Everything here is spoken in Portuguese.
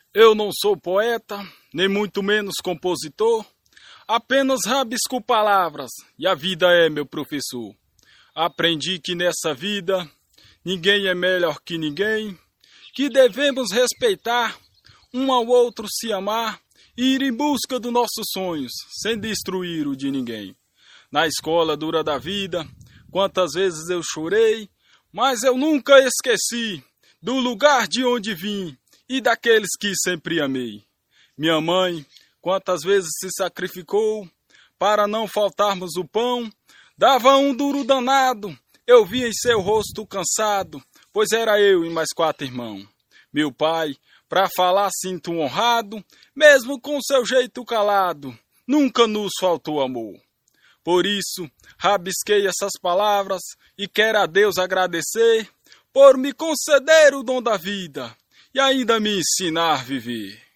Eu não sou poeta, nem muito menos compositor, apenas rabisco palavras e a vida é meu professor. Aprendi que nessa vida ninguém é melhor que ninguém, que devemos respeitar, um ao outro se amar e ir em busca dos nossos sonhos, sem destruir o de ninguém. Na escola dura da vida, quantas vezes eu chorei, mas eu nunca esqueci do lugar de onde vim e daqueles que sempre amei. Minha mãe, quantas vezes se sacrificou para não faltarmos o pão, dava um duro danado, eu via em seu rosto cansado, pois era eu e mais 4 irmãos. Meu pai, pra falar sinto honrado, mesmo com seu jeito calado, nunca nos faltou amor. Por isso, rabisquei essas palavras e quero a Deus agradecer por me conceder o dom da vida e ainda me ensinar a viver.